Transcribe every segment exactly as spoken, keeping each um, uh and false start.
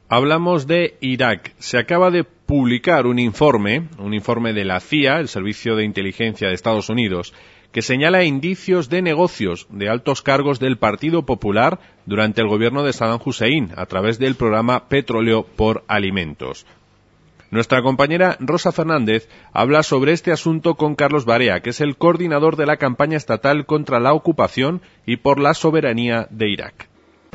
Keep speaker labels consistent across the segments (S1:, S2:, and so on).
S1: Hablamos de Irak. Se acaba de publicar un informe, un informe de la C I A, el Servicio de Inteligencia de Estados Unidos, que señala indicios de negocios de altos cargos del Partido Popular durante el gobierno de Saddam Hussein a través del programa Petróleo por Alimentos. Nuestra compañera Rosa Fernández habla sobre este asunto con Carlos Barea, que es el coordinador de la campaña estatal contra la ocupación y por la soberanía de Irak.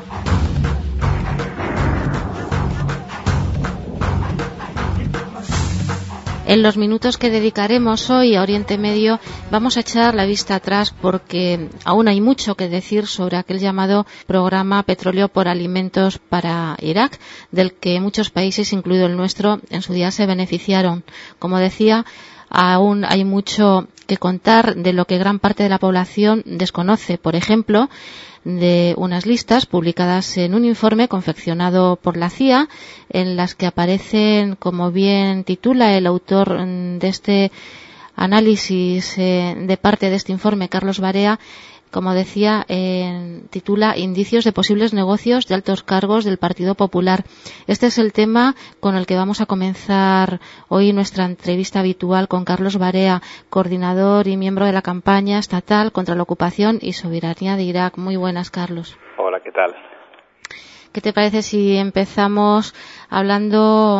S2: En los minutos que dedicaremos hoy a Oriente Medio vamos a echar la vista atrás porque aún hay mucho que decir sobre aquel llamado programa Petróleo por Alimentos para Irak, del que muchos países, incluido el nuestro, en su día se beneficiaron. Como decía, aún hay mucho que contar de lo que gran parte de la población desconoce. Por ejemplo, de unas listas publicadas en un informe confeccionado por la C I A, en las que aparecen, como bien titula el autor de este análisis eh, de parte de este informe, Carlos Barea, como decía, eh, titula Indicios de posibles negocios de altos cargos del Partido Popular. Este es el tema con el que vamos a comenzar hoy nuestra entrevista habitual con Carlos Barea, coordinador y miembro de la campaña estatal contra la ocupación y soberanía de Irak. Muy buenas, Carlos.
S3: Hola, ¿qué tal?
S2: ¿Qué te parece si empezamos hablando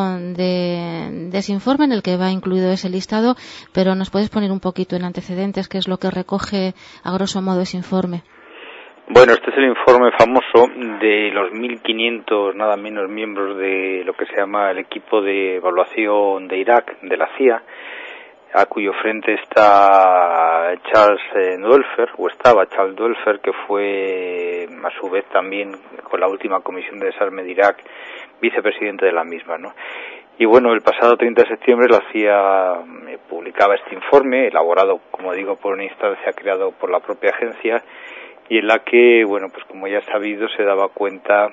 S2: de, de ese informe en el que va incluido ese listado, pero nos puedes poner un poquito en antecedentes, qué es lo que recoge a grosso modo ese informe?
S3: Bueno, este es el informe famoso de los mil quinientos, nada menos, miembros de lo que se llama el equipo de evaluación de Irak, de la C I A, a cuyo frente está Charles Duelfer, o estaba Charles Duelfer, que fue a su vez también con la última comisión de desarme de Irak vicepresidente de la misma, ¿no? Y bueno, el pasado treinta de septiembre la C I A publicaba este informe, elaborado, como digo, por una instancia creada por la propia agencia, y en la que, bueno, pues como ya sabido, se daba cuenta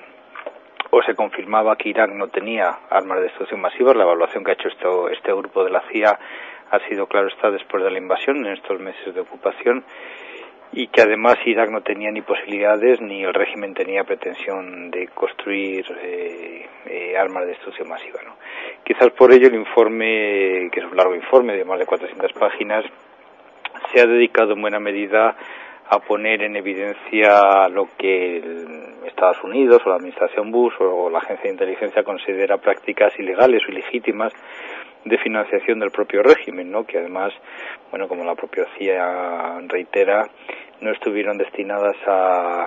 S3: o se confirmaba que Irak no tenía armas de destrucción masiva. La evaluación que ha hecho esto, este grupo de la C I A ha sido, claro está, después de la invasión, en estos meses de ocupación, y que además Irak no tenía ni posibilidades ni el régimen tenía pretensión de construir eh, eh, armas de destrucción masiva, ¿no? Quizás por ello el informe, que es un largo informe de más de cuatrocientas páginas, se ha dedicado en buena medida a poner en evidencia lo que el Estados Unidos o la administración Bush o la agencia de inteligencia considera prácticas ilegales o ilegítimas de financiación del propio régimen, ¿no? Que además, bueno, como la propia C I A reitera, no estuvieron destinadas a,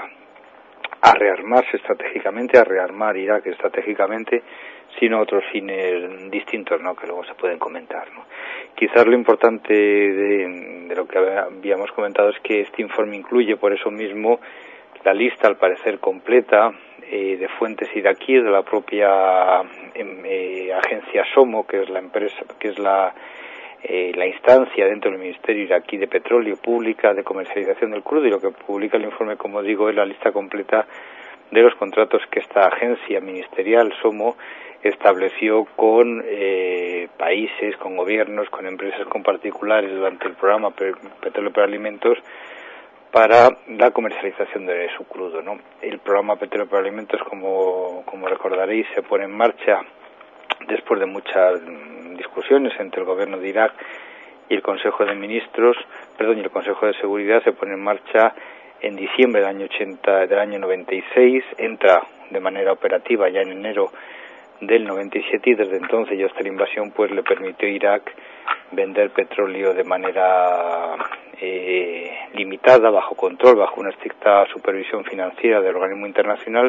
S3: a rearmarse estratégicamente, a rearmar Irak estratégicamente, sino a otros fines distintos, ¿no? Que luego se pueden comentar, ¿no? Quizás lo importante de, de lo que habíamos comentado es que este informe incluye, por eso mismo, la lista, al parecer completa, eh, de fuentes iraquíes de la propia eh, agencia SOMO, que es la empresa, que es la eh, la instancia dentro del Ministerio iraquí de Petróleo Pública de comercialización del crudo, y lo que publica el informe, como digo, es la lista completa de los contratos que esta agencia ministerial SOMO estableció con eh, países, con gobiernos, con empresas, con particulares durante el programa Petróleo por Alimentos para la comercialización de su crudo, ¿no? El programa Petróleo por Alimentos, como, como recordaréis, se pone en marcha después de muchas discusiones entre el gobierno de Irak y el Consejo de Ministros, perdón, y el Consejo de Seguridad. Se pone en marcha en diciembre del año ochenta, del año noventa y seis, entra de manera operativa ya en enero del noventa y siete, y desde entonces, ya hasta la invasión, pues le permitió a Irak vender petróleo de manera eh, limitada, bajo control, bajo una estricta supervisión financiera del organismo internacional,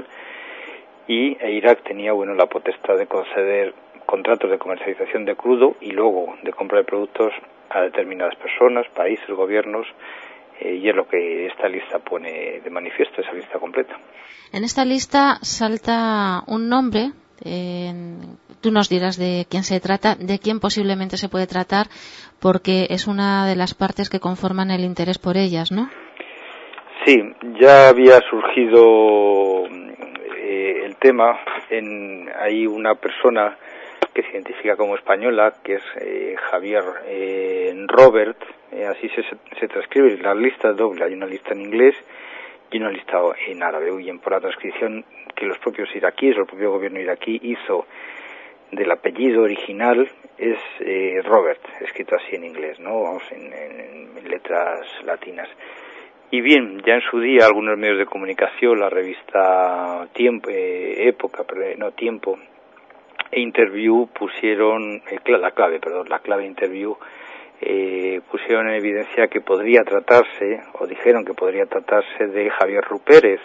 S3: y Irak tenía, bueno, la potestad de conceder contratos de comercialización de crudo y luego de compra de productos a determinadas personas, países, gobiernos, eh, y es lo que esta lista pone de manifiesto, esa lista completa.
S2: En esta lista salta un nombre. Eh, tú nos dirás de quién se trata, de quién posiblemente se puede tratar, porque es una de las partes que conforman el interés por ellas, ¿no?
S3: Sí, ya había surgido eh, el tema. En, hay una persona que se identifica como española, que es eh, Javier eh, Robert, eh, así se, se transcribe. La lista es doble, hay una lista en inglés y no el listado en árabe. Huyen por la transcripción que los propios iraquíes, o el propio gobierno iraquí hizo del apellido original, es eh, Robert, escrito así en inglés, ¿no? Vamos, en, en, en letras latinas. Y bien, ya en su día algunos medios de comunicación, la revista Tiempo, eh, Época, perdón, no Tiempo, e Interview pusieron, eh, la clave, perdón, la clave Interview, eh, pusieron en evidencia que podría tratarse, o dijeron que podría tratarse de Javier Rupérez,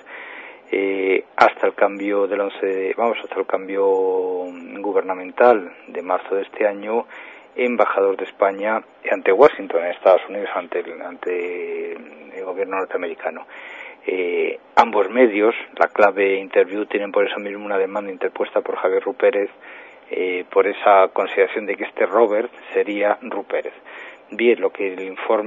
S3: eh, hasta el cambio del once, de, vamos, hasta el cambio gubernamental de marzo de este año, embajador de España ante Washington, en Estados Unidos, ante el, ante el gobierno norteamericano. Eh, ambos medios, la clave Interview, tienen por eso mismo una demanda interpuesta por Javier Rupérez, eh, por esa consideración de que este Robert sería Rupérez. Bien, lo que el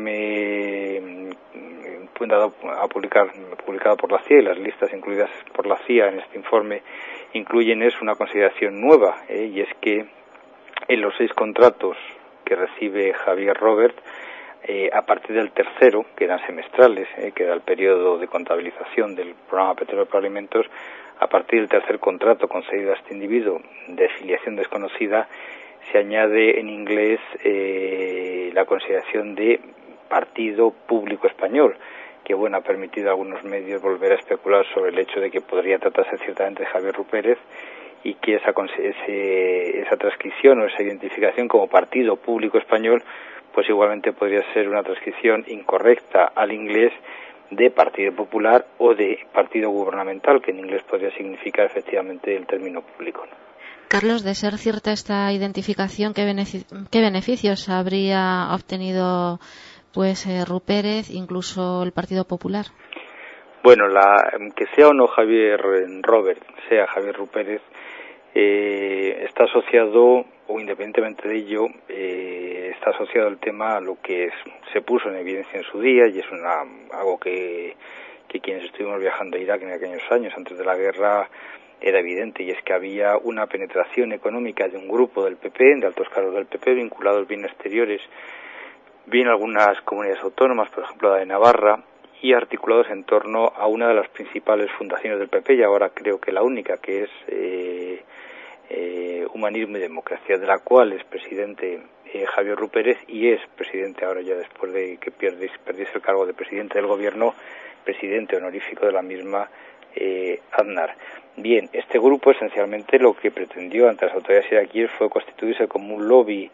S3: informe dado a publicar, publicado por la C I A y las listas incluidas por la C I A en este informe incluyen es una consideración nueva, eh, y es que en los seis contratos que recibe Javier Robert, eh, a partir del tercero, que eran semestrales, eh, que era el periodo de contabilización del programa Petróleo por Alimentos, a partir del tercer contrato concedido a este individuo de filiación desconocida, se añade en inglés eh, la consideración de partido público español, que bueno, ha permitido a algunos medios volver a especular sobre el hecho de que podría tratarse ciertamente de Javier Rupérez, y que esa, ese, esa transcripción o esa identificación como partido público español pues igualmente podría ser una transcripción incorrecta al inglés de Partido Popular o de partido gubernamental, que en inglés podría significar efectivamente el término público, ¿no?
S2: Carlos, de ser cierta esta identificación, ¿qué, benefic- qué beneficios habría obtenido pues eh, Rupérez, incluso el Partido Popular?
S3: Bueno, la, que sea o no Javier Robert, sea Javier Rupérez, eh, está asociado, o independientemente de ello, eh, está asociado el tema a lo que es, se puso en evidencia en su día, y es una, algo que, que quienes estuvimos viajando a Irak en aquellos años, antes de la guerra, era evidente, y es que había una penetración económica de un grupo del P P, de altos cargos del P P, vinculados bien exteriores, bien algunas comunidades autónomas, por ejemplo la de Navarra, y articulados en torno a una de las principales fundaciones del P P, y ahora creo que la única, que es eh, eh, Humanismo y Democracia, de la cual es presidente eh, Javier Rupérez, y es presidente ahora, ya después de que perdiese, perdiese el cargo de presidente del gobierno, presidente honorífico de la misma, eh, Aznar. Bien, este grupo esencialmente lo que pretendió ante las autoridades iraquíes fue constituirse como un lobby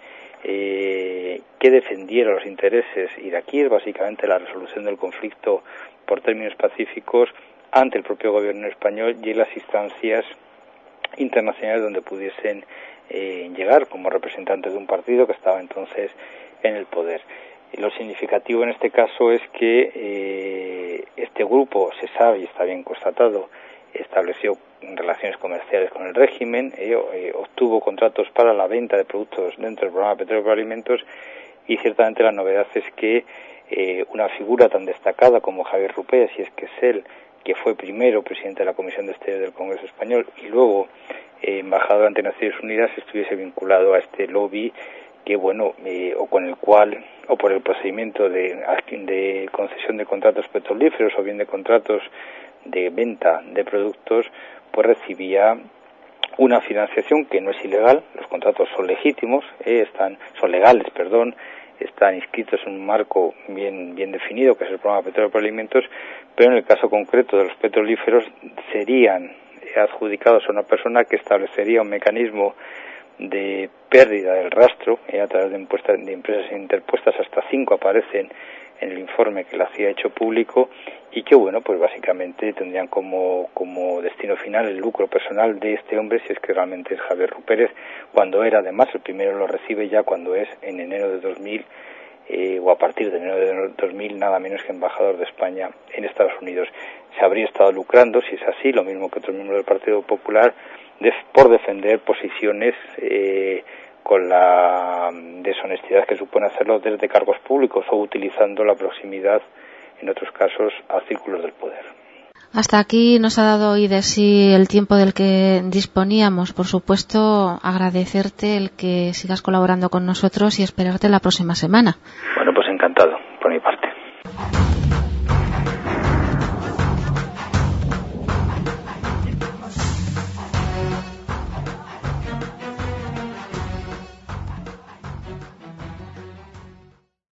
S3: eh, que defendiera los intereses iraquíes, básicamente la resolución del conflicto por términos pacíficos ante el propio gobierno español y en las instancias internacionales donde pudiesen eh, llegar como representantes de un partido que estaba entonces en el poder. Y lo significativo en este caso es que eh, este grupo, se sabe y está bien constatado, estableció relaciones comerciales con el régimen, eh, eh, obtuvo contratos para la venta de productos dentro del programa Petróleo por Alimentos, y ciertamente la novedad es que eh, una figura tan destacada como Javier Rupérez, si es que es él, que fue primero presidente de la Comisión de Exteriores del Congreso Español y luego eh, embajador ante Naciones Unidas, estuviese vinculado a este lobby que, bueno, eh, o con el cual, o por el procedimiento de, de concesión de contratos petrolíferos o bien de contratos de venta de productos, pues recibía una financiación que no es ilegal, los contratos son legítimos, eh, están, son legales, perdón, están inscritos en un marco bien, bien definido, que es el programa Petróleo por Alimentos, pero en el caso concreto de los petrolíferos serían adjudicados a una persona que establecería un mecanismo de pérdida del rastro, eh, a través de, impuestas, de empresas interpuestas, hasta cinco aparecen en el informe que la C I A ha hecho público, y que, bueno, pues básicamente tendrían como, como destino final el lucro personal de este hombre, si es que realmente es Javier Rupérez, cuando era, además, el primero lo recibe ya cuando es en enero de dos mil, eh, o a partir de enero de dos mil, nada menos que embajador de España en Estados Unidos. Se habría estado lucrando, si es así, lo mismo que otros miembros del Partido Popular, de, por defender posiciones eh, con la deshonestidad que supone hacerlo desde cargos públicos o utilizando la proximidad, en otros casos, a círculos del poder.
S2: Hasta aquí nos ha dado hoy de sí el tiempo del que disponíamos. Por supuesto, agradecerte el que sigas colaborando con nosotros y esperarte la próxima semana.
S3: Bueno, pues encantado, por mi parte.